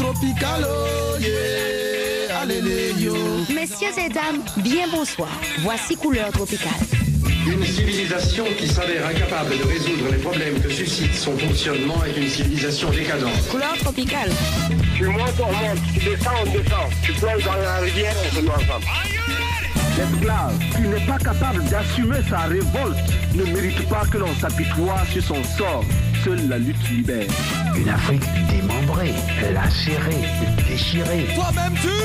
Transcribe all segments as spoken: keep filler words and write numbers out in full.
tropicale, oh yeah, allez yo. Messieurs et dames, bien bonsoir. Voici Couleur Tropicale. Une civilisation qui s'avère incapable de résoudre les problèmes que suscite son fonctionnement est une civilisation décadente. Couleur Tropicale. Tu montes, on monte, tu descends, on descend. Tu plonges dans la rivière, on se met ensemble. L'esclave qui n'est pas capable d'assumer sa révolte ne mérite pas que l'on s'apitoie sur son sort. Seule la lutte libère. Une Afrique démembrée, lacérée, déchirée. Toi-même tu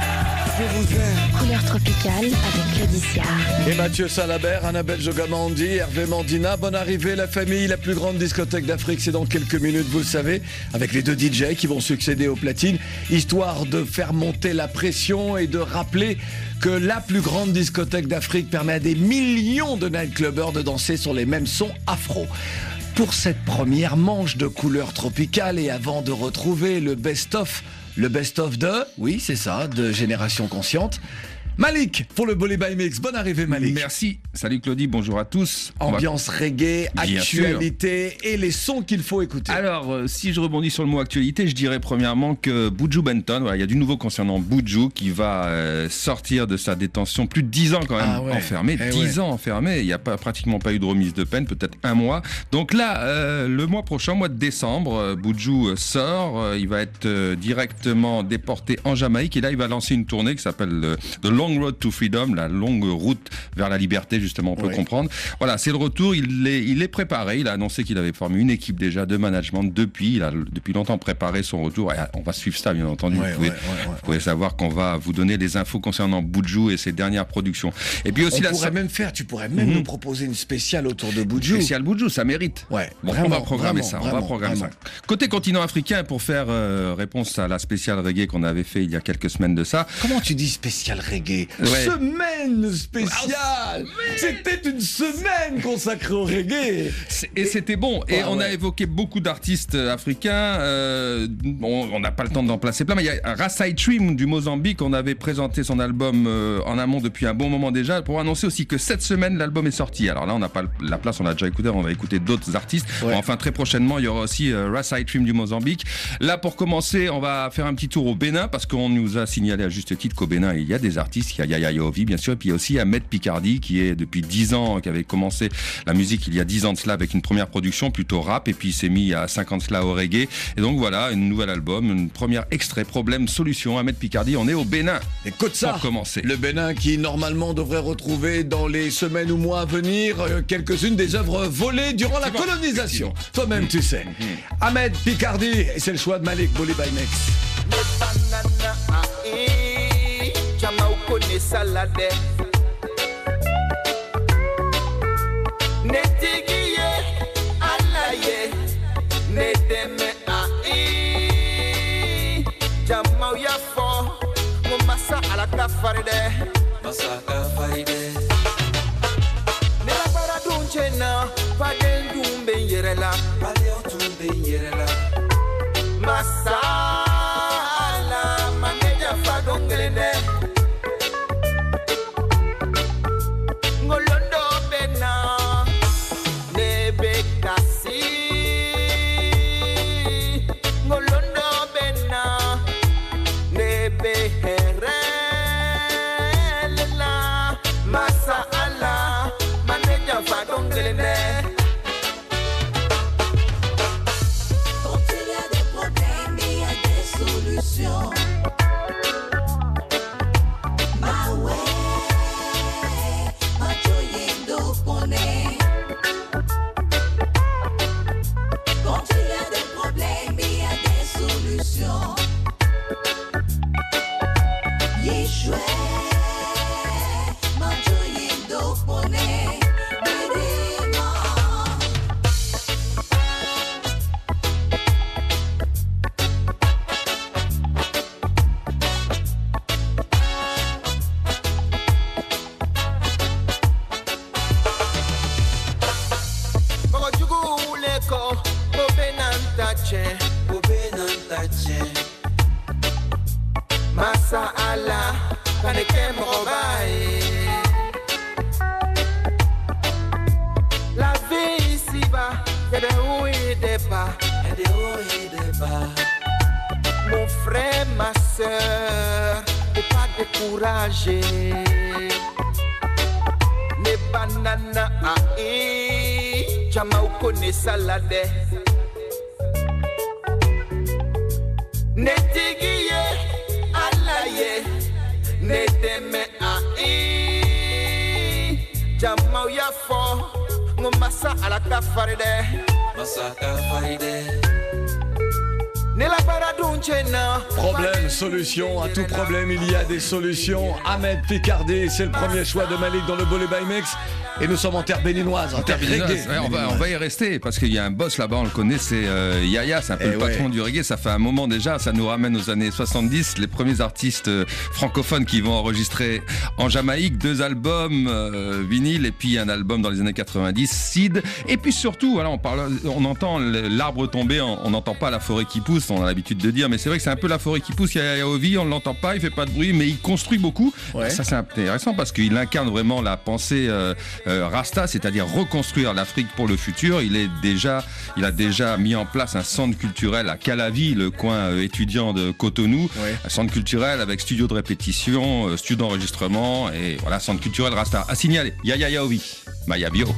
je vous aime. Couleur Tropicale avec Claude Siard. Et Mathieu Salabert, Annabelle Jogamandi, Hervé Mandina. Bonne arrivée, la famille, la plus grande discothèque d'Afrique, c'est dans quelques minutes, vous le savez, avec les deux D J qui vont succéder aux platines, histoire de faire monter la pression et de rappeler que la plus grande discothèque d'Afrique permet à des millions de nightclubbers de danser sur les mêmes sons afro. Pour cette première manche de Couleur Tropicale et avant de retrouver le best-of, le best-of de, oui c'est ça, de Génération Consciente, Malik pour le Bolé by Mix. Bonne arrivée Malik. Merci. Salut Claudie, bonjour à tous. Ambiance reggae, Bien actualité sûr. Et les sons qu'il faut écouter. Alors, euh, si je rebondis sur le mot actualité, je dirais premièrement que Buju Banton, voilà, il y a du nouveau concernant Buju qui va euh, sortir de sa détention, plus de dix ans quand même ah ouais. enfermé, eh dix ouais. ans enfermé, il n'y a pas, pratiquement pas eu de remise de peine, peut-être un mois. Donc là, euh, le mois prochain, mois de décembre, euh, Buju sort, euh, il va être euh, directement déporté en Jamaïque et là il va lancer une tournée qui s'appelle euh, The Long Road to Freedom, la longue route vers la liberté, justement, on peut oui. comprendre. Voilà, c'est le retour, il est, il est préparé, il a annoncé qu'il avait formé une équipe déjà de management depuis, il a depuis longtemps préparé son retour, et on va suivre ça bien entendu, ouais, vous pouvez, ouais, ouais, ouais, vous pouvez savoir qu'on va vous donner les infos concernant Buju et ses dernières productions. Et puis aussi on la pourrait sa... même faire, tu pourrais même mmh. nous proposer une spéciale autour de Buju. Spécial Buju, ça mérite. Ouais, bon, vraiment, on va programmer vraiment, ça, vraiment, on va programmer vraiment. ça. Côté continent africain, pour faire euh, réponse à la spéciale reggae qu'on avait fait il y a quelques semaines de ça. Comment tu dis spécial reggae? Ouais. Semaine spéciale. C'était une semaine consacrée au reggae. Et c'était bon. Et ah, on ouais. a évoqué beaucoup d'artistes africains. Euh, on n'a pas le temps d'en placer plein, mais il y a Rasai Trim du Mozambique. On avait présenté son album euh, en amont depuis un bon moment déjà, pour annoncer aussi que cette semaine l'album est sorti. Alors là, on n'a pas la place, on l'a déjà écouté. On va écouter d'autres artistes. Ouais. Enfin, très prochainement, il y aura aussi euh, Rasai Trim du Mozambique. Là, pour commencer, on va faire un petit tour au Bénin parce qu'on nous a signalé à juste titre qu'au Bénin, il y a des artistes. Il y a Yaya Yovi, bien sûr, et puis il y a aussi Ahmed Picardy qui est depuis dix ans, qui avait commencé la musique il y a dix ans de cela avec une première production plutôt rap, et puis il s'est mis à cinq ans de cela au reggae. Et donc voilà, un nouvel album, une première extrait, problème, solution. Ahmed Picardy, on est au Bénin. Écoute ça, pour commencer. Le Bénin qui normalement devrait retrouver dans les semaines ou mois à venir euh, quelques-unes des œuvres volées durant la colonisation. Toi-même tu sais. Mm-hmm. Ahmed Picardy, et c'est le choix de Malik Bolé by Mix. Salade Netigiye alaye Nedeme ai Jamau yafo Mumasa ala kafaride Masa kafaride Nela para dunchena Padel dumbe yerela Padel dumbe yerela Masa ala Mangeja fadongelende Masa ala kaneke mobaye La vie ici bas, y'a des hauts et des bas, y'a des hauts et des bas mon frère, ma soeur, ne pas décourager. Les bananes à e, Jama connaît salade. Ne tigiye, alaye, ne deme a e, Jama ya fo, ngomasa ala kafaride, masa kafaride. Problème, solution, à tout problème il y a des solutions. Ahmed Picardi, c'est le premier choix de Malik dans le Bolé by Mix. Et nous sommes en terre béninoise, en, en terre reggae. Ouais, on, va, on va y rester parce qu'il y a un boss là-bas, on le connaît, c'est euh, Yaya, c'est un peu et le ouais. patron du reggae. Ça fait un moment déjà, ça nous ramène aux années soixante-dix. Les premiers artistes euh, francophones qui vont enregistrer en Jamaïque, deux albums euh, vinyle et puis un album dans les années quatre-vingt-dix, Sid. Et puis surtout, voilà, on, parle, on entend l'arbre tomber, on n'entend pas la forêt qui pousse, on a l'habitude de dire, mais c'est vrai que c'est un peu la forêt qui pousse. Yaya Ovi, on ne l'entend pas, il fait pas de bruit, mais il construit beaucoup. Ouais. Ça c'est intéressant parce qu'il incarne vraiment la pensée euh, Euh, Rasta, c'est-à-dire reconstruire l'Afrique pour le futur. Il est déjà, il a déjà mis en place un centre culturel à Calavi, le coin euh, étudiant de Cotonou, ouais. un centre culturel avec studio de répétition, euh, studio d'enregistrement et voilà, centre culturel Rasta. À signaler, Yaya Yaovi, Maya Bio.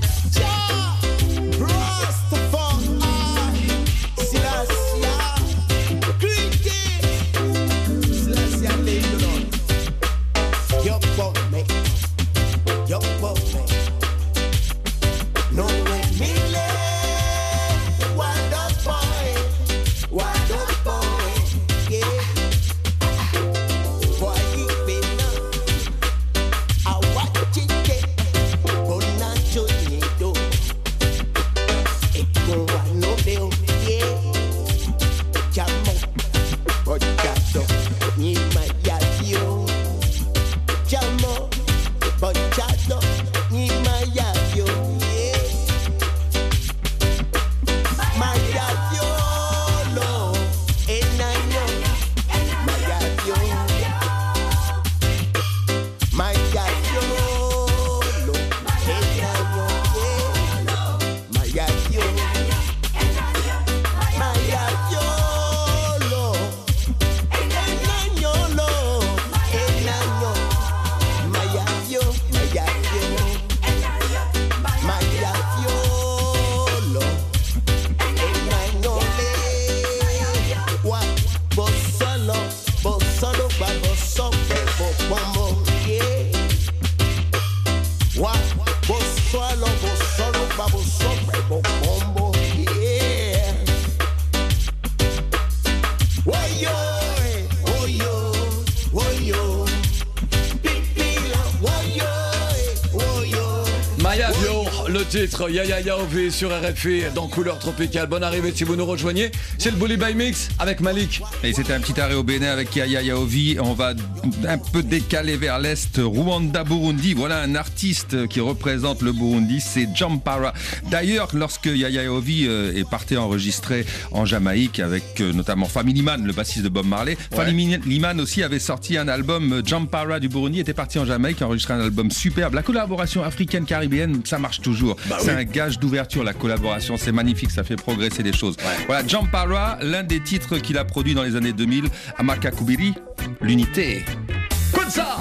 Titre Yaya Yaovi sur R F I dans Couleur Tropicale. Bonne arrivée si vous nous rejoignez. C'est le Bully by Mix avec Malik. Et c'était un petit arrêt au Bénin avec Yaya Yaovi. On va un peu décaler vers l'est. Rwanda, Burundi. Voilà un artiste qui représente le Burundi. C'est Jampara. D'ailleurs, lorsque Yaya Yaovi est parti enregistrer en Jamaïque avec notamment Family Man, le bassiste de Bob Marley. Ouais. Family Man aussi avait sorti un album. Jampara du Burundi était parti en Jamaïque enregistrer un album superbe. La collaboration africaine-caribéenne, ça marche toujours. Bah c'est oui. un gage d'ouverture, la collaboration, c'est magnifique, ça fait progresser les choses. Ouais. Voilà, Jampara, l'un des titres qu'il a produit dans les années deux mille, Amaka Kubiri, l'unité. Comme ça.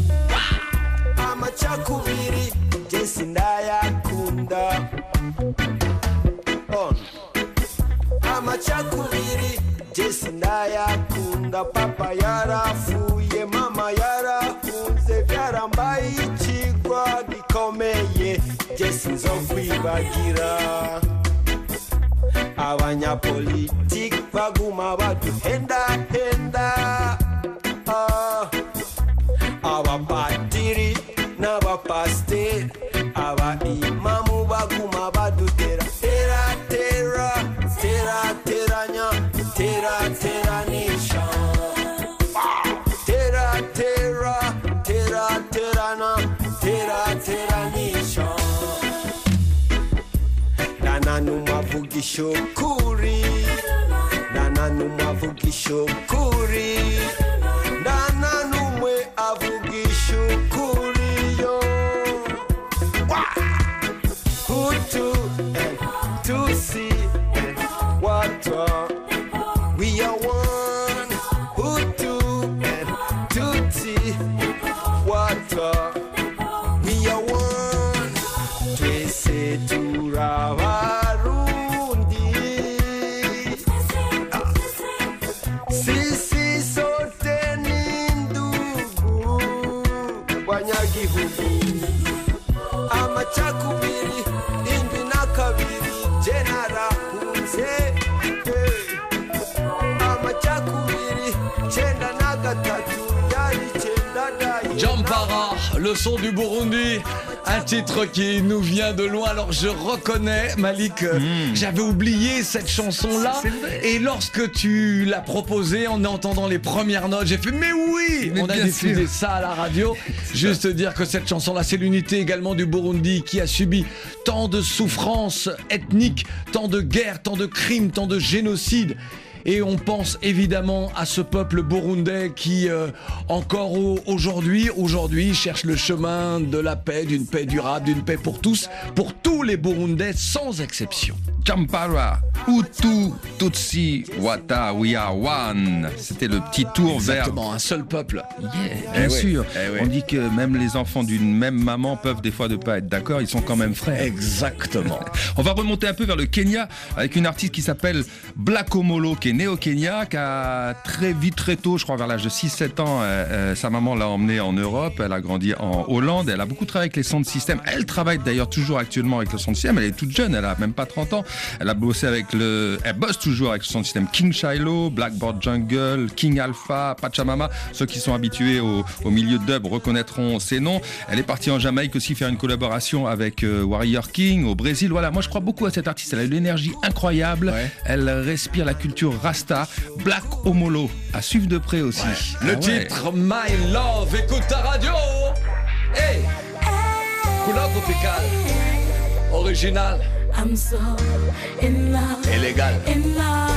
Amaka Kubiri, Jesindaya Kunda. Amaka Kubiri, Jesindaya Kunda. Papa yara fuye, mama yara unze vyarambai chikwa gikomeye. Jesinzo kwibagira abanyapolitik baguma baduhenda henda ah, abapadiri n'abapasiteri abaimamu baguma badutera tera tera tera teranya tera teranisha tera tera tera terana tera teranisha Nanuma vugisho kuri Nanuma vugisho kuri Nanumwe avugisho kuri yo Hutu and Tutsi and Wata We are one Say, hey. Amachakubiri, chenda na gatatu, yari chenda dai. Jampara, le son du Burundi, un titre qui nous vient de loin. Alors je reconnais, Malik, euh, Mmh. j'avais oublié cette chanson-là. C'est vrai. Et lorsque tu l'as proposée en entendant les premières notes, j'ai fait mais oui, Mais on a bien diffusé sûr. ça à la radio. Juste dire que cette chanson-là, c'est l'unité également du Burundi qui a subi tant de souffrances ethniques, tant de guerres, tant de crimes, tant de génocides. Et on pense évidemment à ce peuple burundais qui, euh, encore au- aujourd'hui, aujourd'hui, cherche le chemin de la paix, d'une paix durable, d'une paix pour tous, pour tous les Burundais sans exception. Jampara, Hutu, Tutsi, Wata, we are one. C'était le petit tour vers... Exactement, un seul peuple. Yeah, Eh bien oui, sûr. eh oui. On dit que même les enfants d'une même maman peuvent des fois ne pas être d'accord, ils sont quand même frères. Exactement. On va remonter un peu vers le Kenya avec une artiste qui s'appelle Black Omolo, qui est née au Kenya, qui a très vite, très tôt, je crois vers l'âge de six sept ans, euh, euh, sa maman l'a emmenée en Europe, elle a grandi en Hollande, elle a beaucoup travaillé avec les sound systems. Elle travaille d'ailleurs toujours actuellement avec le sound system, elle est toute jeune, elle a même pas trente ans. Elle a bossé avec le, elle bosse toujours avec le sound system King Shiloh, Blackboard Jungle, King Alpha, Pachamama. Ceux qui sont habitués au, au milieu de dub reconnaîtront ces noms. Elle est partie en Jamaïque aussi faire une collaboration avec euh, Warrior King au Brésil. Voilà, moi je crois beaucoup à cette artiste. Elle a une énergie incroyable. Ouais. Elle respire la culture Rasta. Black Omolo à suivre de près aussi. Le Ah ouais. titre My Love, écoute ta radio. Hey, couleur tropicale, original I'm so in love, et légal. in love.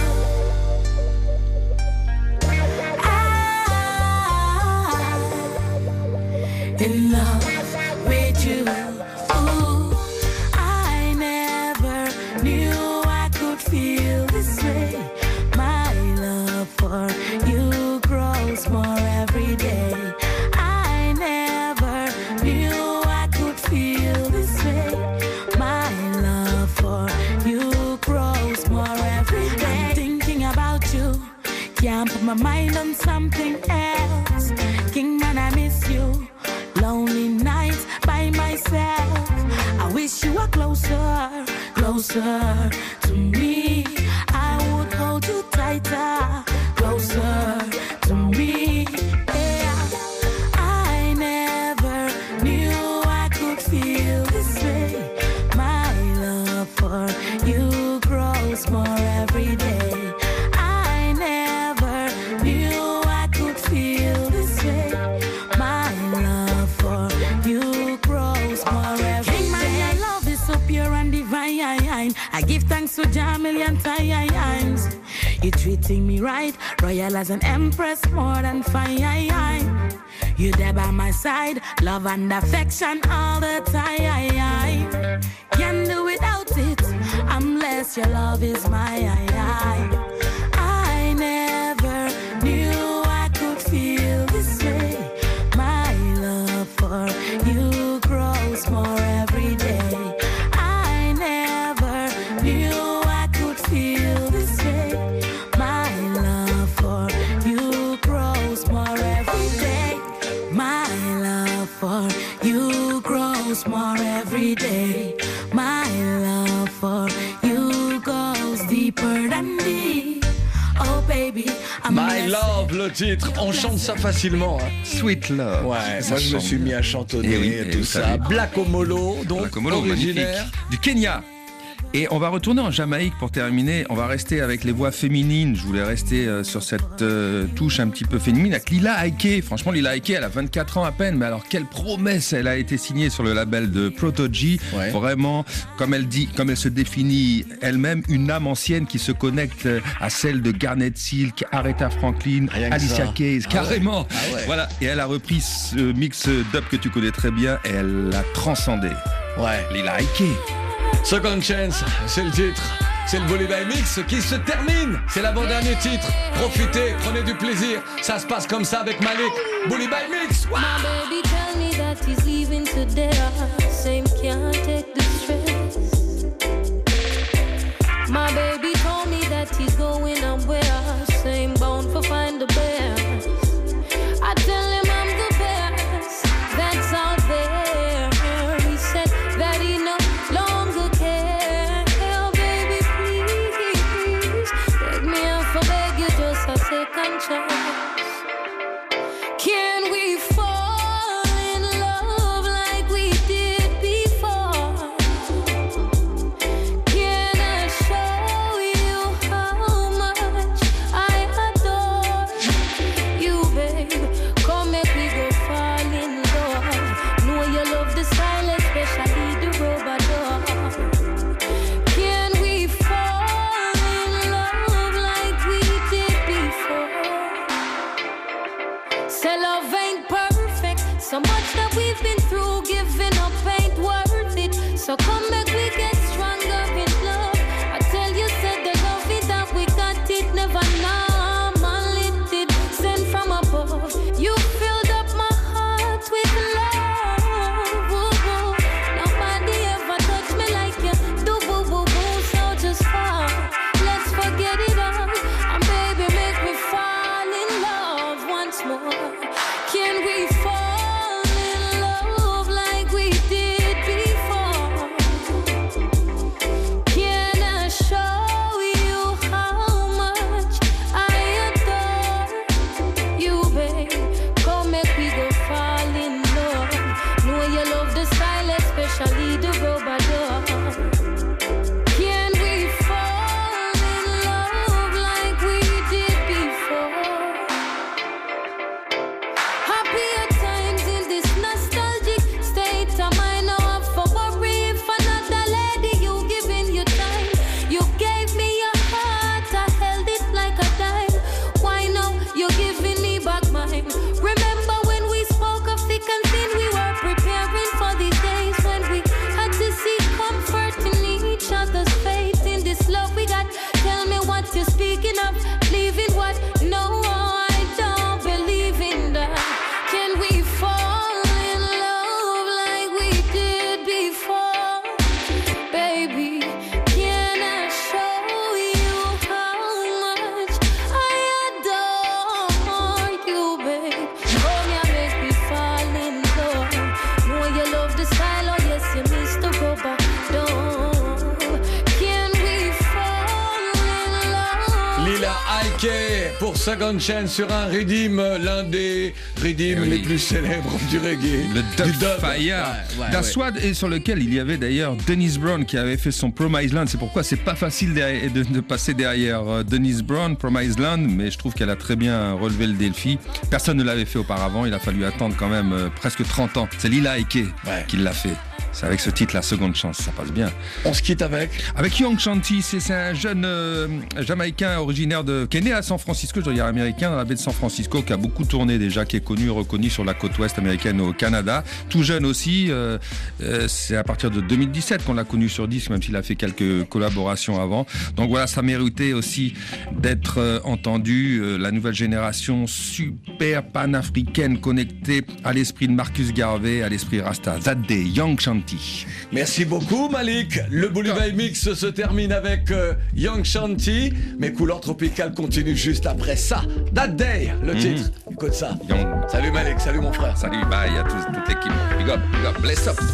I'm in love with you. Ooh, I never knew I could feel this way. My love for you grows more every day. I never knew I could feel this way. My love for you grows more every day. I'm thinking about you, can't put my mind on something else. King man, I miss you. Lonely nights by myself. I wish you were closer, closer to me. I would hold you tighter, closer to me. Yeah. I never knew I could feel this way. My love for you grows more every day. I never knew I could feel this way. My love for you grows more every day. King man, your love is so pure and divine. I give thanks to Jah a million times. You're treating me right, royal as an empress, more than fine. You there by my side, love and affection all the time. Can't do without it, unless your love is my I never knew I could feel this way. My love for you grows more every day. I never knew I could feel this way. My love for you grows more every day. My love for you grows more every day. My love for you goes deeper than deep. Oh baby, I'm My blessed. Love, le titre, on chante ça facilement. Hein. Sweet Love. Ouais, Ça moi je me chante suis bien. mis à chantonner Eh oui, et eh, tout vous ça. savez. Black Omolo, donc Black Omolo, originaire. magnifique. Du Kenya. Et on va retourner en Jamaïque pour terminer. On va rester avec les voix féminines. Je voulais rester euh, sur cette euh, touche un petit peu féminine avec Lila Aike. Franchement, Lila Aike, elle a vingt-quatre ans à peine. Mais alors, quelle promesse! Elle a été signée sur le label de Protoji. Ouais. Vraiment, comme elle dit, comme elle se définit elle-même, une âme ancienne qui se connecte à celle de Garnet Silk, Aretha Franklin, Rien que Alicia ça. Keys. Ah Carrément! ouais. Ah ouais. Voilà. Et elle a repris ce mix dub que tu connais très bien et elle l'a transcendé. Ouais. Lila Aike. Second Chance, c'est le titre. C'est le Volleyball Mix qui se termine. C'est l'avant-dernier titre. Profitez, prenez du plaisir. Ça se passe comme ça avec Malik. Volleyball Mix. My baby tell me that he's leaving today. Same can't take the stress. My baby told me that he's going somewhere. Same bound for find the best. I tell him I'm the best that's out there. He said that he no longer cares. Oh, baby, please chance. Can we fall in love like we did before? Can I show you how much I adore you, babe? Come make me go fall in love. Know you love the silence, especially the rubber door. Can we fall in love like we did before? Say love ain't perfect. So much that we've been through, giving up ain't worth it. So come back, we get stronger in love. I tell you, said the love it that we got it, never normal it did. Sent from above, you filled up my heart with love. Ooh, ooh. Nobody ever touched me like you do, boo, boo, boo. So just fall, let's forget it all. And baby, make me fall in love once more. Can we fall in love like we did before? Can I show you how much I adore you, babe? Come make we go fall in love. Know you love the silence, especially the rubber door. Can we fall in love like we did before? Happier times in this nostalgic state of mind. Now I'm for worry if another lady you giving your time. You gave me your heart, I held it like a dime. Why now you're giving me back mine? Remember when we spoke of thick and thin, we were preparing for these days when we had to seek comfort in each other's faith. In this love we got, tell me what you're speaking of. Leaving what? No, I don't believe in that. Can we fall in love like we did before? Baby, can I show you how much I adore you, babe? Come here, make me fall in love. Know you love the style, oh yes, you miss the rubber door. Can we fall in love? Lila Ike pour Second Chance sur un rhythm, l'un des rhythms Eh oui. les plus célèbres du reggae. Le du Dub Fire Ouais, ouais, d'Aswad, et sur lequel il y avait d'ailleurs Dennis Brown qui avait fait son Promised Land. C'est pourquoi c'est pas facile de, de, de passer derrière euh, Dennis Brown, Promised Land, mais je trouve qu'elle a très bien relevé le défi. Personne ne l'avait fait auparavant, il a fallu attendre quand même euh, presque trente ans. C'est Lila Ike Ouais. qui l'a fait. C'est avec ce titre, La Seconde Chance, ça passe bien. On se quitte avec Avec Young Shanti, c'est c'est un jeune euh, Jamaïcain originaire de, qui est né à San Francisco, je veux dire américain, dans la baie de San Francisco, qui a beaucoup tourné déjà, qui est connu, reconnu sur la côte ouest américaine au Canada. Tout jeune aussi, euh, euh, c'est à partir de deux mille dix-sept qu'on l'a connu sur disque, même s'il a fait quelques collaborations avant. Donc voilà, ça méritait aussi d'être euh, entendu. Euh, la nouvelle génération super panafricaine, connectée à l'esprit de Marcus Garvey, à l'esprit Rasta. Zadde, Young Shanti. Merci beaucoup Malik. Le Boulevard Mix se termine avec euh, Young Shanti, mais Couleur Tropicale continue juste après ça. That Day, le Mhm. titre. Écoute ça. Young. Salut Malik, salut mon frère. Salut, bye à tous, toute l'équipe. Big up, big up, bless up.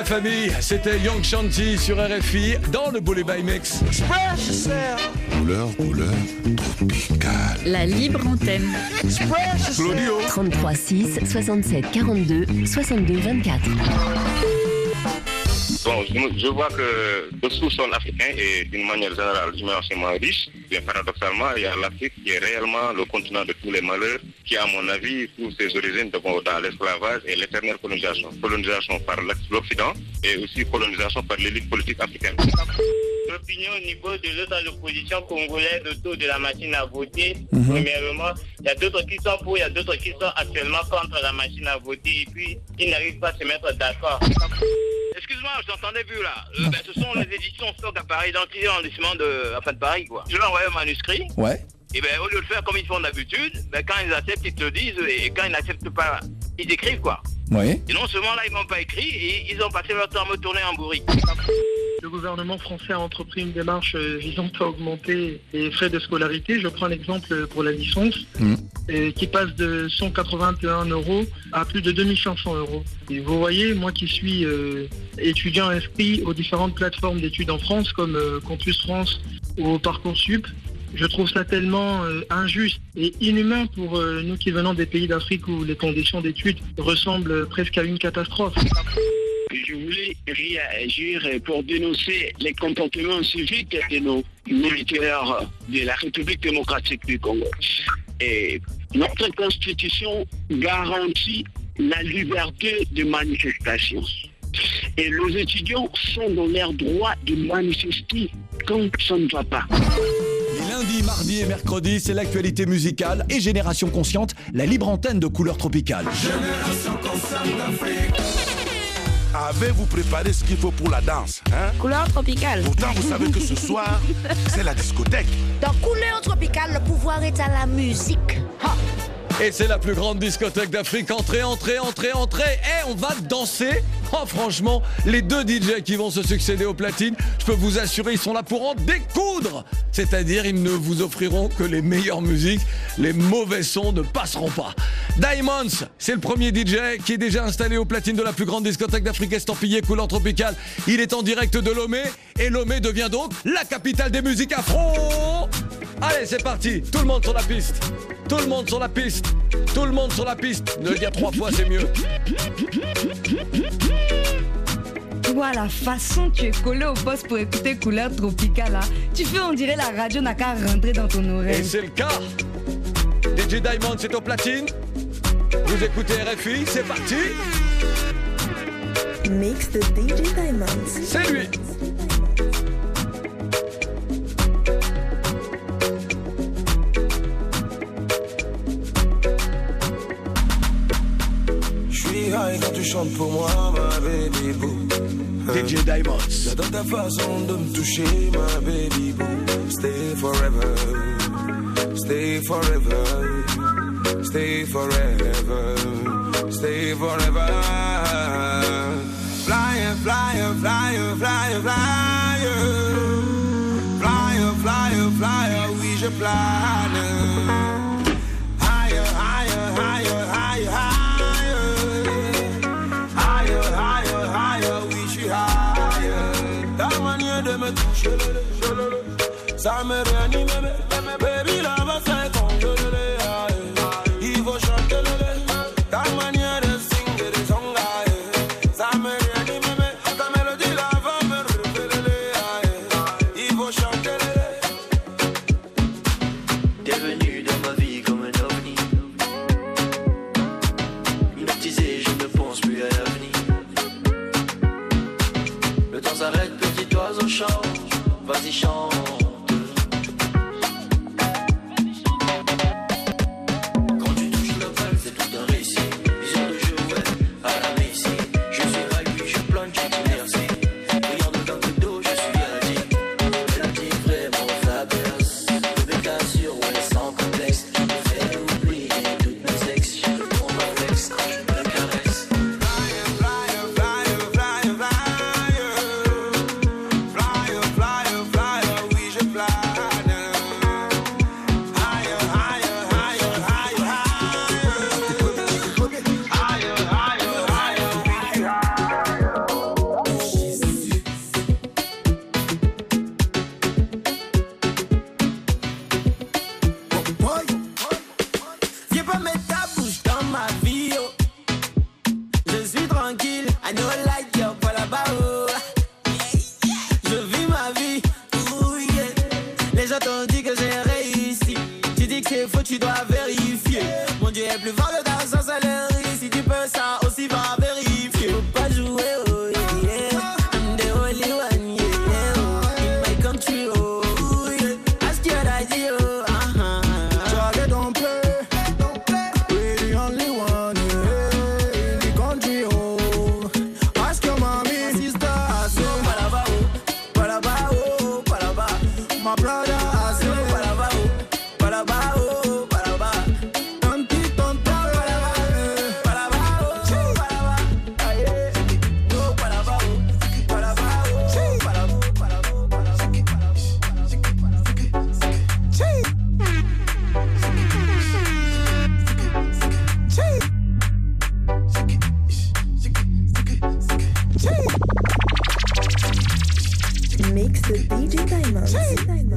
la famille, c'était Young Shanti sur R F I dans le Bully by Mix. Couleur, couleur tropicale. La libre antenne. Claudio. trente-trois six soixante-sept quarante-deux soixante-deux vingt-quatre. Bon, je, je vois que le sous-sol africain est d'une manière générale immensément riche. Bien paradoxalement, il y a l'Afrique qui est réellement le continent de tous les malheurs, qui, à mon avis, trouve ses origines dans l'esclavage et l'éternelle colonisation. Colonisation par l'Occident et aussi colonisation par l'élite politique africaine. L'opinion au niveau de l'autre l'opposition congolaise autour de la machine à voter, mmh. Premièrement, il y a d'autres qui sont pour, il y a d'autres qui sont actuellement contre la machine à voter et puis ils n'arrivent pas à se mettre d'accord. Excuse-moi, je t'entendais plus là. Euh, ben, ce sont les éditions Stock à Paris, dans le arrondissement de, enfin, de Paris, quoi. Je leur envoie un manuscrit. Ouais. Et ben au lieu de faire comme ils font d'habitude, ben, quand ils acceptent, ils te le disent, et quand ils n'acceptent pas, ils écrivent, quoi. Ouais. Et non seulement là, ils m'ont pas écrit, et ils ont passé leur temps à me tourner en bourrique. Le gouvernement français a entrepris une démarche visant à augmenter les frais de scolarité. Je prends l'exemple pour la licence, mmh. et qui passe de cent quatre-vingt-un euros à plus de deux mille cinq cents euros. Et vous voyez, moi qui suis euh, étudiant inscrit aux différentes plateformes d'études en France, comme euh, Campus France ou Parcoursup, je trouve ça tellement euh, injuste et inhumain pour euh, nous qui venons des pays d'Afrique où les conditions d'études ressemblent presque à une catastrophe. Je voulais réagir pour dénoncer les comportements civiques de nos militaires de la République démocratique du Congo. Et notre Constitution garantit la liberté de manifestation. Et les étudiants sont dans leur droit de manifester quand ça ne va pas. Les lundis, mardis et mercredis, c'est l'actualité musicale et Génération Consciente, la libre antenne de Couleur Tropicale. Génération Consciente d'Afrique. Avez-vous préparé ce qu'il faut pour la danse, hein? Couleur Tropicale. Pourtant, vous savez que ce soir, c'est la discothèque. Dans Couleur Tropicale, le pouvoir est à la musique. Ha! Et c'est la plus grande discothèque d'Afrique. Entrez, entrez, entrez, entrez. Et on va danser. Oh, franchement, les deux D J qui vont se succéder aux platines, je peux vous assurer, ils sont là pour en découdre. C'est-à-dire, ils ne vous offriront que les meilleures musiques. Les mauvais sons ne passeront pas. Diamonds, c'est le premier D J qui est déjà installé aux platines de la plus grande discothèque d'Afrique estampillée Couleur Tropicale. Il est en direct de Lomé. Et Lomé devient donc la capitale des musiques afro. Allez, c'est parti. Tout le monde sur la piste. Tout le monde sur la piste. Tout le monde sur la piste. Ne le dire trois fois, c'est mieux. Tu vois la façon tu es collé au poste pour écouter Couleur Tropicale là. Tu fais on dirait la radio n'a qu'à rentrer dans ton oreille. Et c'est le cas. D J Diamond, c'est au platine. Vous écoutez R F I, c'est parti. Mix de D J Diamond. C'est lui. Quand tu chantes pour moi, ma baby boo. D J Diamonds. J'adore ta façon de me toucher, ma baby boo. Stay forever, stay forever, stay forever, stay forever. Fly, fly, fly, fly, fly, fly, fly, fly, oui je plane. Higher, higher, higher, higher, higher. De me toucher, ça me réanime, baby là va faire ton il faut chanter, ta manière de singer des sons, ça me réanime, ta mélodie là va me révéler, il faut chanter. T'es venu dans ma vie comme un ovni, hypnotisé, je ne pense plus à l'avenir. Le temps s'arrête, petit oiseau chante, vas-y chante. dis que j'ai réussi. Tu dis que c'est faux, tu dois vérifier. Mon Dieu est plus fort que ta sorcellerie. Si tu peux ça aussi, va vérifier. Faut pas jouer, oh yeah. I'm the only one, yeah, oh. In my country, oh yeah. Ask your daddy, oh, uh-huh. Charlie, don't play. We're the only one, yeah, in the country, oh. Ask your mommy, sister, I say, Palaba, oh, palaba, oh, palaba. my brother, I say, Palaba, oh, palaba, oh, palaba. tanti, tonto, Palaba, oh, palaba. Aye, oh, palaba, oh, palaba, oh, palaba, palaba, Mix de D J Diamond. D J Diamond.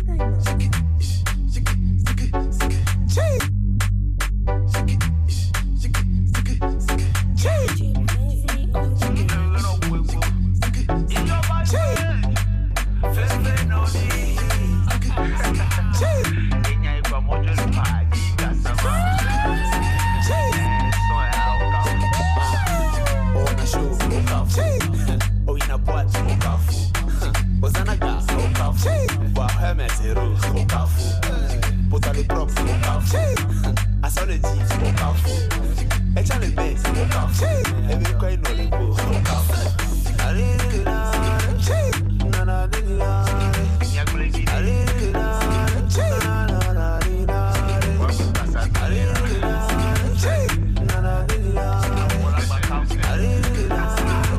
Oh, in a boîte, au carrefour. Aux anagas, au carrefour. Boire Hermès et Rouge, au carrefour. Pour t'aller propre, au carrefour. À son le dit, au carrefour. Et t'as le baisse, au carrefour. Et bien, quoi, il nous le beau, au carrefour. Allez, là, na na na na. Allez, là, na na na na. Allez, là, na na na. Allez, là.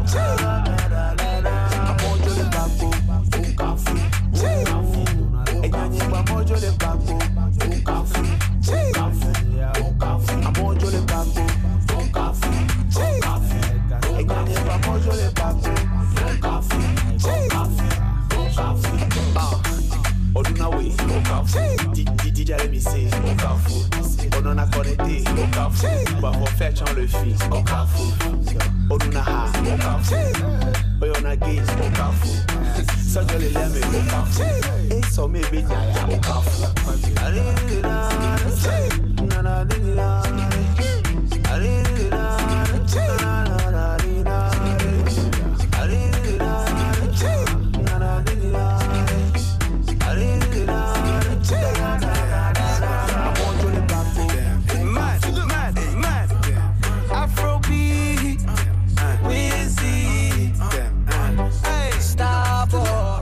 On en a connecté au carrefour. Bah, on fait chant le fils au carrefour. On en a ha au carrefour. Oui, on a gay au carrefour. Ça, je les aime au carrefour. Et ça, mes beignets au carrefour. Allez, là, na na na. Allez, là, na na na na. Allez, là, na na na. Allez, là, Afrobeat, Wizzy, hey, Starboy.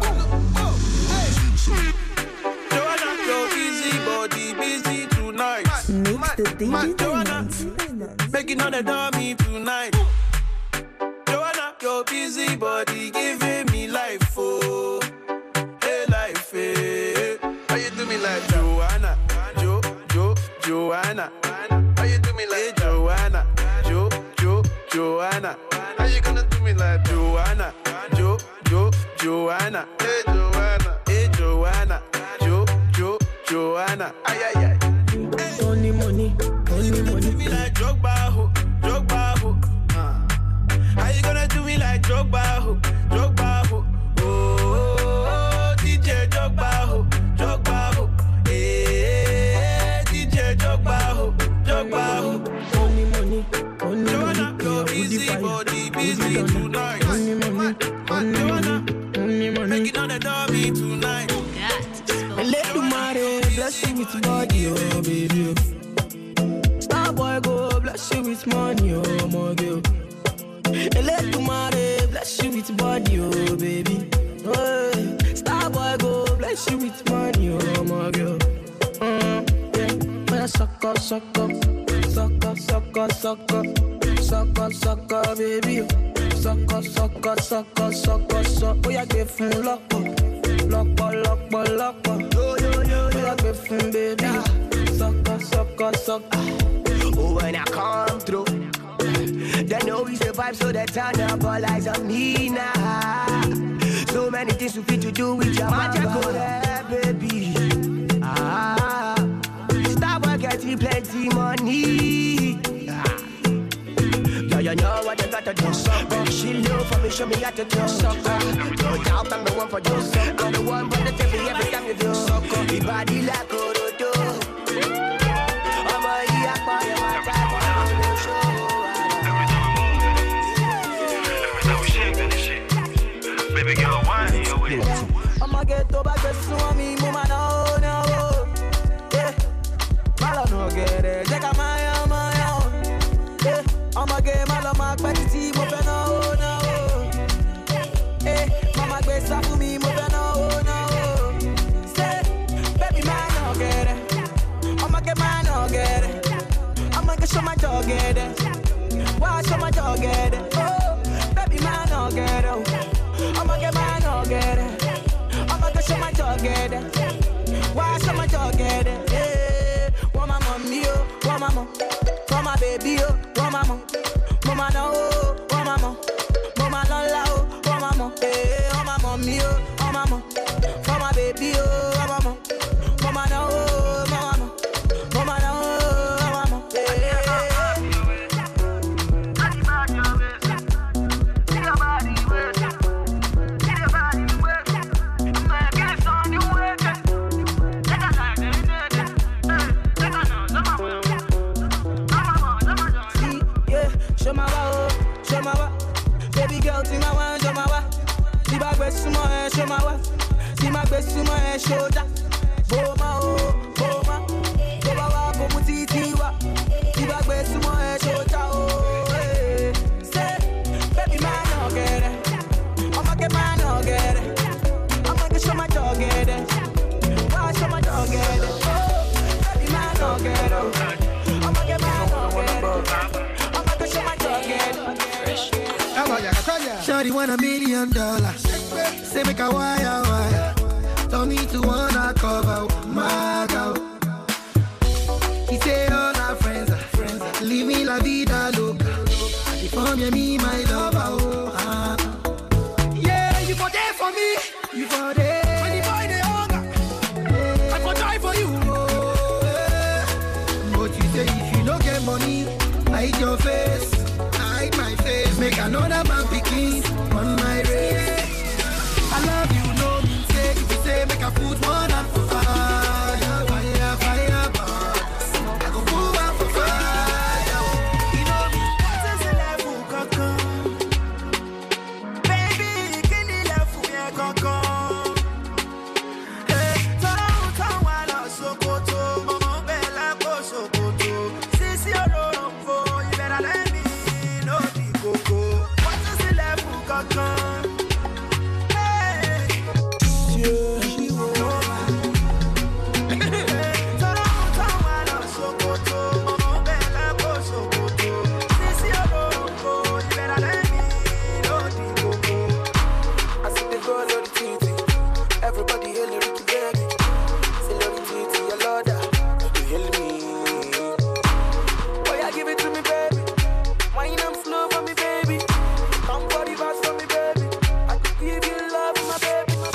Joanna, go easy, body busy tonight. Mix de D J Joanna, Diamond. making all the dummy tonight. Joanna, go busy, body giving me life, oh, hey life, hey. How you do me like Joanna, Jo, Jo, Joanna? How you do me like Joanna? Jo, Jo, Joanna. How you gonna do me like Joanna? Jo, Jo, Joanna. Hey Joanna, hey Joanna. Jo, Jo, Joanna. Ay ay ay. Only money, only money. Do me like Drogba, ho, Drogba, ho. How you gonna do me like Drogba, ho, Drogba, ho? Oh, D J Drogba, ho, Drogba, ho. Hey, D J Drogba, ho, Drogba, ho. only money, only Joanna, money. go busy, body busy tonight. Only money, only money, only money. Making on the dummy tonight. Let the money bless you with body, oh baby. Starboy go bless you with money, oh my girl. Let the money bless you with body, oh baby. Hey, Starboy go bless you with money, oh my girl. Mm, yeah, when I suck up, suck up, suck up, suck up, suck up, suck up, suck up, baby. Suck up, suck up, suck up, suck up, suck up. Oh yeah, give him lock up. Lock up, lock up, lock up. Yo, yo, yo, yo. Like with him, baby. Suck up, suck up, suck up. Oh, when I come through, they know we survive, so they turn up all eyes on me now. So many things we fit to do with your magic, go there, baby. Ah, Starboy getting plenty money. Ah. Yeah, you know what you gotta do, sucker. She love for me, show me how to do, sucker. No doubt I'm the one for you, sucker. I'm the one for the table every time you do, sucker. The body like Orodo. Ọmọ yìí apọ̀yọ̀ máa jáde olóṣó. Baby girl, why are you with? I'ma get to back to swami, mama no no. Yeah, malo no get it. Check out my my yeah, I'ma get malo my quantity, mo fe no no. Yeah, mama get sa for me, mo fe no no. Say, baby man no get it. I'ma get man no get it. I'ma get show my dog get it. Why show my dog get it? Oh, baby man no get it. I'ma get mine, I'll get it. I'ma go show my dog get it. Why show my dog get it? Yeah. Want my mommy, oh, want my mom. Want my baby, oh, want my mom. Mama no, oh, want my mom. Mama lola, oh, want my mom. Hey, want my mommy, oh, want my mom. Want my baby, oh, want my mom. Mama no, oh, want my mom. Mama no, oh, want my mom. Hey. Show my wa, show my wa. Baby girl, see my wa, show my wa. See my best to my show my wa. See my best to my show that. Boma oh, boma. Boma wa, bomu titi wa. See my best to my show that oh. Hey. Say, baby man, no get it. I'ma get man, no get it. I'ma get show my dog get it. Why show my dog get it? Oh, baby man, no get it. I'ma get man, no get it. Shawty want a million dollars. Say make a wire wire. Don't need to wanna cover my girl. He say all our friends are friends. Leave me la vida loca. She for me, me my lover. Oh, ah. Yeah, you for there for me. You for there. When the boy they hunger, yeah. I for die for you. Oh, yeah. But you say if you don't get money, hide your face. My face, make another man picking on my race. I love you, no mean say. If you say make a put one up for fire, fire, fire, burn. I go put one for fire. You know me, what is the level, coco? Baby, can you love for me, coco? Hey, don't tell what I so go to, mama, bella, go so go to. Sisi, you know, for you better let me. What is the level, coco? Hey, yeah, she will. Everybody hail Ricky baby. Say Lori Titi, your Lord, you hail me. Boy, I give it to me, baby. Wine and slow for me, baby. Come for the verse for me, baby. I could give you love, my baby, my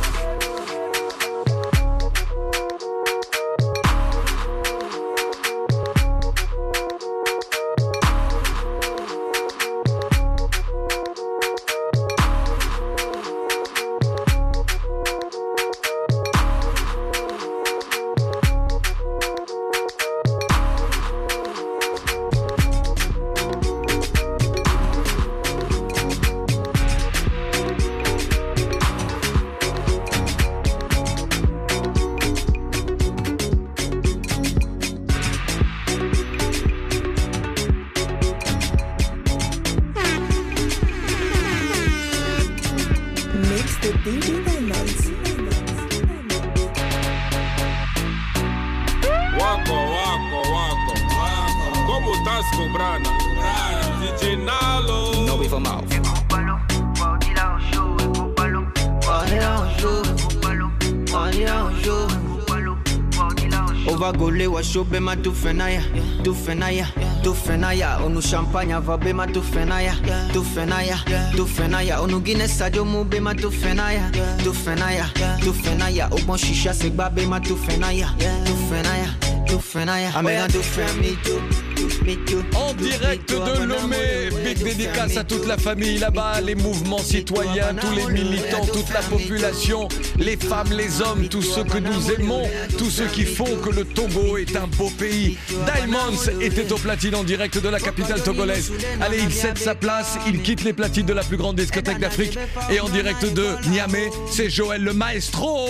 Show be ma tufenaya, tufenaya, tufenaya. Onu champagne va be ma tufenaya, tufenaya, tufenaya. Onu Guinness ajo mu be ma tufenaya, tufenaya, tufenaya. Obon shisha se gba be ma tufenaya, tufenaya, tufenaya. Ame gan tufen mi tu, En direct de Lomé, big dédicace à toute la famille là-bas, les mouvements citoyens, tous les militants, toute la population, les femmes, les hommes, tous ceux que nous aimons, tous ceux qui font que le Togo est un beau pays. Diamonds était au platine en direct de la capitale togolaise. Allez, il cède sa place, il quitte les platines de la plus grande discothèque d'Afrique et en direct de Niamey, c'est Joël le maestro.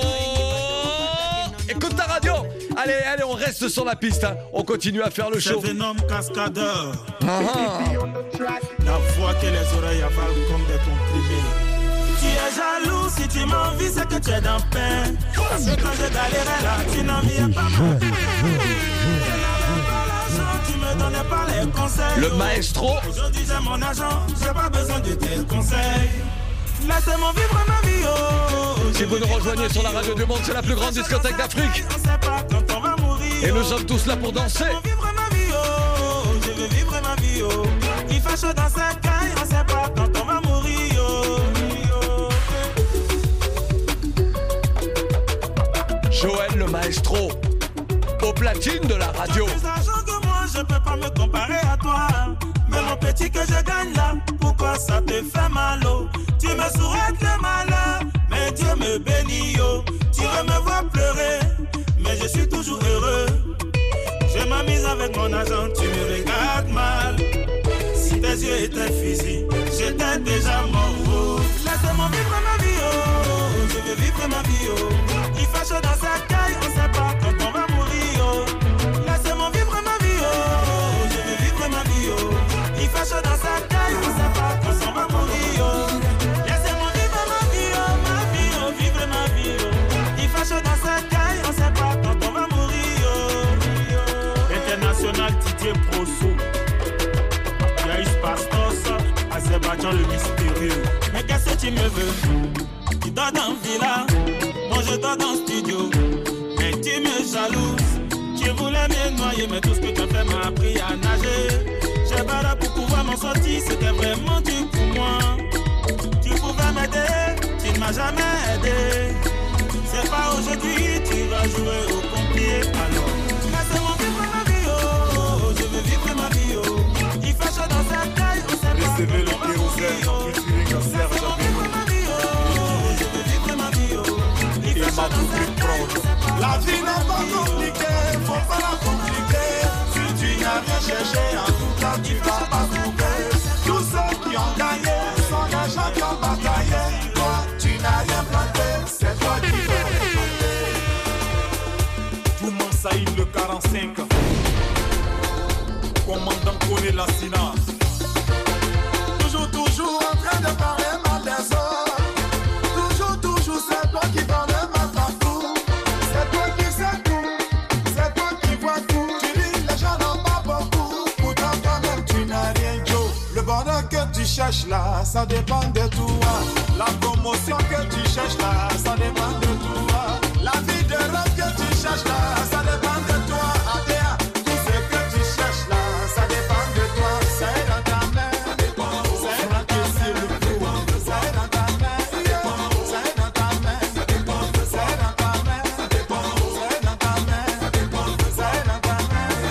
Écoute ta radio. Allez, allez, on reste sur la piste, hein. On continue à faire le show. C'est Venom cascadeur. Ah ah. La voix que les oreilles avalent comme des comprimés. Tu es jaloux, si tu m'envies, c'est que tu es dans peine. Parce que quand je galérais là, tu n'enviais pas ma peine. Tu me donnais pas les conseils. Le maestro. Aujourd'hui j'ai mon argent, j'ai pas besoin de tes conseils. Laissez-moi vivre ma vie, oh. Si vous nous rejoignez sur la radio du monde, c'est la plus grande discothèque d'Afrique. Et nous sommes tous là pour danser. Je veux vivre ma vie, oh. Je veux vivre ma vie, oh. Il fait chaud dans sa caille, on sait pas quand on va mourir, oh. Joël le maestro, au platine de la radio. Plus d'argent que moi, je peux pas me comparer à toi. Mais mon petit que je gagne là, pourquoi ça te fait mal, oh? Tu me souhaites le malheur, mais Dieu me bénit, oh. Tu veux me voir pleurer, mais je suis toujours heureux. Je m'amuse avec mon argent, tu me regardes mal. Si tes yeux étaient physiques, j'étais déjà mort, oh. Laisse-moi vivre ma vie, oh. Je veux vivre ma vie, oh. Il fait chaud dans sa caille, on sait pas quand on va mourir, oh. Laisse-moi vivre ma vie, oh. Je veux vivre ma vie, oh. Il fait chaud dans sa caille, on sait pas quand on va mourir, oh. Laissez-moi vivre ma vie, oh, ma vie, oh, vivre ma vie, oh. Il fait chaud dans sa caille, on sait pas quand on va mourir, oh. International Didier Proso, Yaïs Pastos, Azerbaïdjan le mystérieux. Mais qu'est-ce que tu me veux? Tu dors dans villa, moi je dors dans studio. Mais tu me jalouses, tu voulais me noyer, mais tout ce que tu as fait m'a appris à nager. J'ai pas là pour pouvoir m'en sortir, c'était vraiment dur pour moi. Tu pouvais m'aider, tu ne m'as jamais aidé. C'est pas aujourd'hui, tu vas jouer au pompier. Alors, laissez-moi vivre ma vie, oh. Je veux vivre ma vie, oh. Il fait chaud dans sa taille, on sait pas. Recevez le kérosène en featuring à Serge Abello. Je veux vivre ma vie, oh. Il fait chaud dans sa taille. La vie n'est pas compliquée, faut pas la compliquer. Si tu n'as rien cherché, en tout cas tu vas pas trouver. Tous ceux qui ont gagné sont des gens qui ont bataillé. Toi, tu n'as rien planté, c'est toi qui veux récolter. Tout le monde Saïd le quarante-cinq. Commandant Koné Lassina. Toujours, toujours en train de parler mal des autres. Toujours, toujours, c'est toi qui parles mal partout. C'est toi qui sais tout, c'est toi qui vois tout. Tu dis les gens n'ont pas beaucoup, pourtant toi-même tu n'as rien, Joe. Le bonheur que tu cherches là, ça dépend de toi. La promotion que tu cherches là, ça dépend de toi. La vie de rêve que tu cherches là, ça dépend de toi. Adéa, tout ce que tu cherches là, ça dépend de toi. C'est dans ta main, c'est dans ta main, c'est dans ta main, c'est dans ta main, c'est dans ta main, c'est dans ta main, c'est dans ta main, c'est dans ta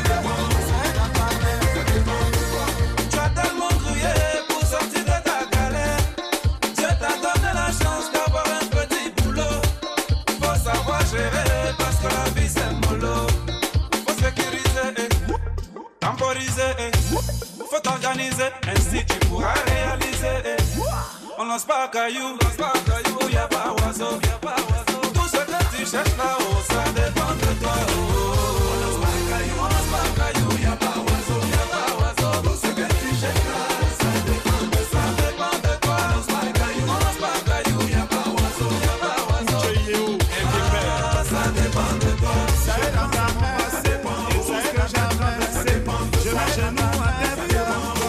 main. Tu as tellement grouillé pour sortir de ta galère. Dieu t'a donné la chance d'avoir un petit boulot. Faut savoir gérer parce que la vie c'est mollo. Faut sécuriser, temporiser, faut t'organiser. Ainsi tu pourras réaliser. On lance pas caillou, où y'a pas oiseau. Tout ce que tu cherches là-haut, ça dépend de toi. On lance pas caillou, on lance pas caillou, y'a pas oiseau, y'a pas oiseau. Tout ce que tu cherches là, ça dépend de ça dépend de toi. On lance pas caillou, on lance pas caillou, y'a pas oiseau, y'a pas oiseau. Ah, ça dépend de toi. C'est dans ta main, c'est bon, c'est ce que j'avais, c'est bon. Je mets genoux à tes pieds,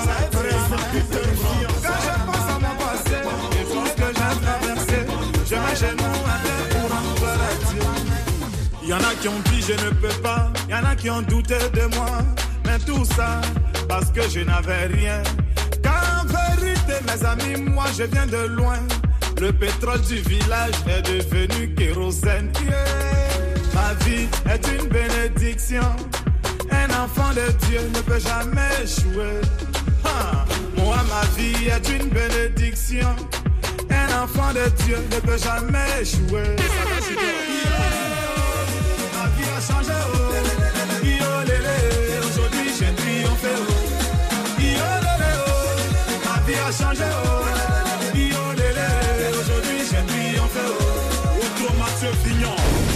quand je pense à mon passé et tout ce que j'ai traversé, je mets genoux à tes pieds pour en. Il y en a qui ont dit je ne peux pas, il y en a qui ont douté de moi, mais tout ça parce que je n'avais rien. Car en vérité mes amis, moi je viens de loin. Le pétrole du village est devenu kérosène. Yeah. Ma vie est une bénédiction, un enfant enfant de Dieu ne peut jamais échouer. Ah, moi, ma vie est une bénédiction. Un enfant de Dieu ne peut jamais échouer. Ma vie a changé, oh. Yo, lélé, aujourd'hui j'ai triomphé, oh. Yo, lélé, oh. Ma vie a changé, oh. Yo, lélé, aujourd'hui j'ai triomphé, oh. Autour Mathieu Pignon.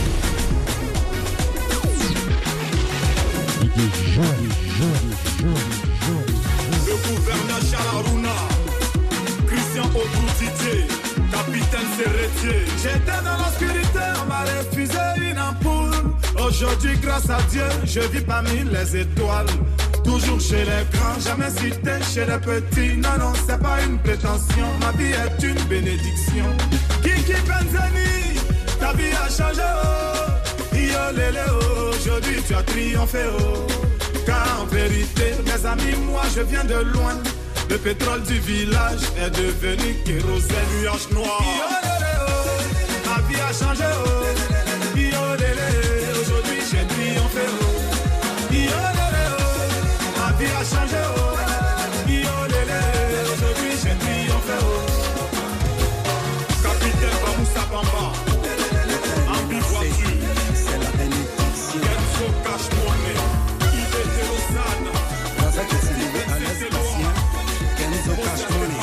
Le gouverneur Chalaruna, Christian Oboutitier, capitaine Serretier. J'étais dans l'obscurité, on m'a refusé une ampoule. Aujourd'hui, grâce à Dieu, je vis parmi les étoiles. Toujours chez les grands, jamais cité chez les petits. Non, non, c'est pas une prétention, ma vie est une bénédiction. Kiki Benzani, ta vie a changé, oh. Yo lélé, oh. Aujourd'hui tu as triomphé, oh. Car en vérité, mes amis, moi je viens de loin. Le pétrole du village est devenu kérosène, nuage noir. Yo lélé, oh. Ma vie a changé, oh. Yo lélé, aujourd'hui j'ai triomphé, oh. Yo lélé, oh. Ma vie a changé, oh. Yo lélé, aujourd'hui j'ai triomphé, oh. Capitaine Bamoussa Bamba, en bivoiture. C'est la bénédiction. Kenzo Cash Money, il était Lausanne. Dans ça que c'est livré à l'Espacien. Kenzo Cash Money.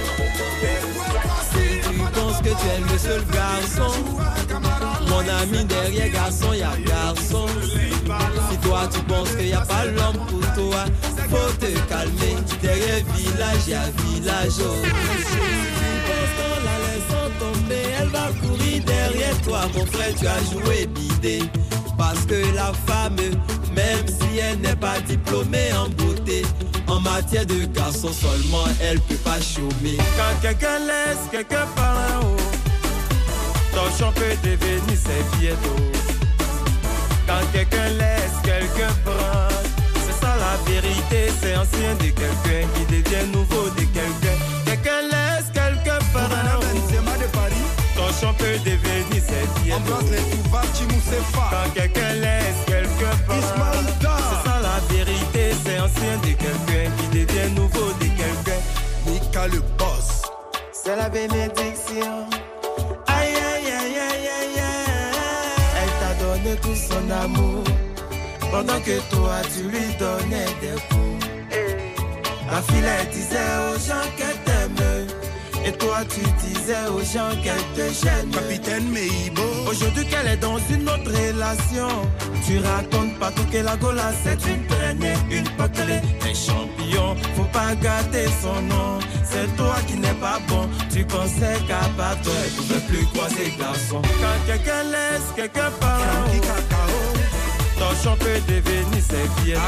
Si tu penses que tu es le seul garçon, mon ami derrière garçon, y a garçon. Si toi tu penses qu'il n'y a pas l'homme pour toi, faut te calmer. Derrière village, y a village. Oh. Si tu penses qu'on la laisse tomber, elle va courir derrière toi. Mon frère, tu as joué bidé. Parce que la femme, même si elle n'est pas diplômée en beauté, en matière de garçon seulement, elle peut pas chômer. Quand quelqu'un laisse quelqu'un par en haut, ton champ peut devenir ses pieds d'eau. Quand quelqu'un laisse quelqu'un prendre, c'est ça la vérité, c'est ancien de quelqu'un qui devient nouveau de quelqu'un. Quelqu'un laisse quelqu'un par en haut, ton champ peut devenir ses pieds d'eau. Quand quelqu'un laisse quelqu'un prendre, c'est ça la vérité, c'est ancien de quelqu'un qui devient nouveau de quelqu'un. Mika le boss, c'est la bénédiction. Aïe aïe aïe aïe aïe aïe. Elle t'a donné tout son amour, pendant que toi tu lui donnais des coups. La fille elle disait aux gens qu'elle t'aime, et toi tu disais aux gens qu'elle te gêne. Capitaine Meibo, aujourd'hui qu'elle est dans une autre relation, tu racontes pas tout que la Gola c'est une traînée, une pâtelée. Les champions, faut pas gâter son nom. C'est toi qui n'es pas bon, tu pensais qu'à part toi elle pouvait plus croiser garçon. Quand quelqu'un laisse quelqu'un par en haut, ton champ peut devenir ses pieds.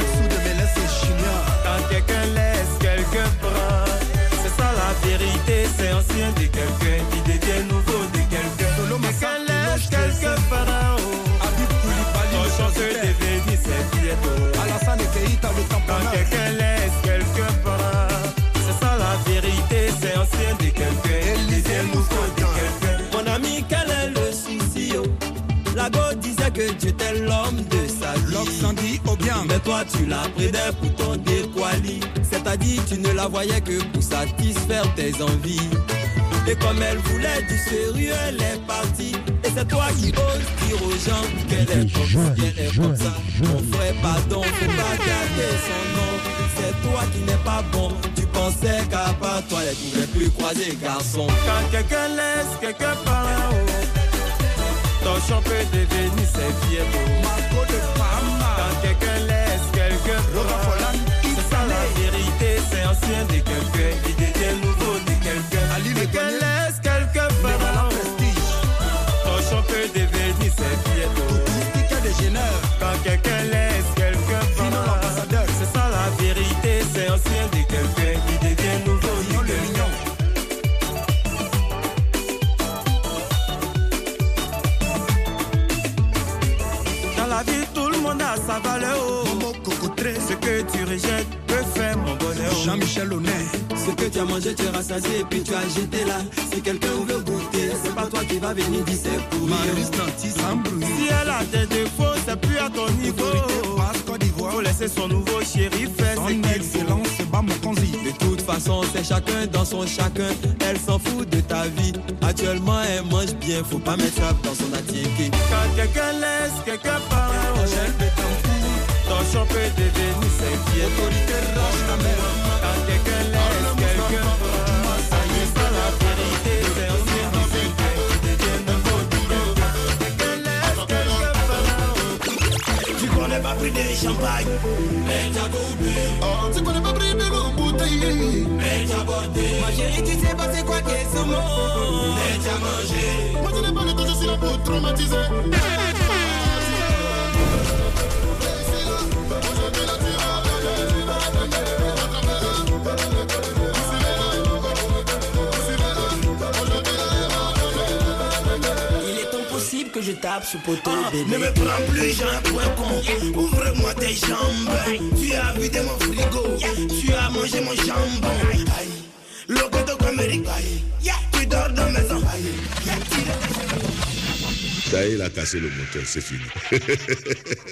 Quand quelqu'un laisse quelqu'un prendre, c'est ça la vérité, c'est ancien de quelqu'un qui devient nouveau de quelqu'un. Quelqu'un laisse quelqu'un par en haut, ton champ peut devenir ses pieds. Quand quelqu'un laisse quelqu'un prendre, c'est ça la vérité, c'est ancien de quelqu'un qui devient nouveau de quelqu'un. Mon ami, quel est le souci? Oh? La go disait que tu étais l'homme de sa vie. L'homme s'en dit au bien. Mais toi tu la prenais pour ton déquali. C'est-à-dire tu ne la voyais que pour satisfaire tes envies. Et comme elle voulait du sérieux, elle est partie. Et c'est toi qui oses dire aux gens qu'elle est comme ça, qu'elle est comme ça. Mon frère, pardon, faut pas garder son nom. C'est toi qui n'es pas bon. Tu pensais qu'à part toi, elle ne pouvait plus croiser garçon. Quand quelqu'un laisse quelqu'un par en haut, ton champ peut devenir ses pieds d'eau. Quand quelqu'un laisse quelqu'un prendre, c'est ça la vérité, c'est ancien de quelqu'un qui devient nouveau de quelqu'un. Quelqu'un laisse quelqu'un par en haut, ton champ peut devenir ses pieds d'eau. Quand quelqu'un laisse quelqu'un prendre, c'est ça la vérité, c'est ancien de quelqu'un qui devient nouveau de quelqu'un. Dans la vie, tout le monde a sa valeur. Ce que tu rejettes peut faire mon bonheur. Jean-Michel Honnête. Ce que tu as mangé, tu as rassasié et puis tu as jeté là. Si quelqu'un veut goûter, c'est pas toi qui va venir dire c'est pour Si elle a des défauts, c'est plus à ton niveau. Faut laisser c'est son nouveau chéri fait. Son excellence, c'est pas mon conzi. De toute façon, c'est chacun dans son chacun. Elle s'en fout de ta vie. Actuellement, elle mange bien, faut pas mettre ça dans son attiqué. Quand quelqu'un laisse, quelqu'un part, elle peut t'en foutre. Ton champ peut devenir cinq pieds. Quand quelqu'un laisse, quelqu'un part, ça y est, c'est la vérité. C'est aussi un secret qui devient un quotidien. Quelqu'un laisse, quelqu'un part. Tu connais pas pris des champagne, mais t'as goûté. Oh, tu connais pas pris de l'eau bouteille, mais t'as botté. Ma chérie, tu sais pas c'est quoi qu'est ce mot, mais t'as mangé. Moi, tu n'es pas le temps, je suis là pour traumatiser. Que je tape ce poteau, ah, bébé. Ne me prends plus, j'ai un point con. Ouvre-moi tes jambes. Tu as vidé mon frigo. Tu as mangé mon jambon. Loco de Amérique. Tu dors dans la maison. Ça y est, il a cassé le moteur, c'est fini.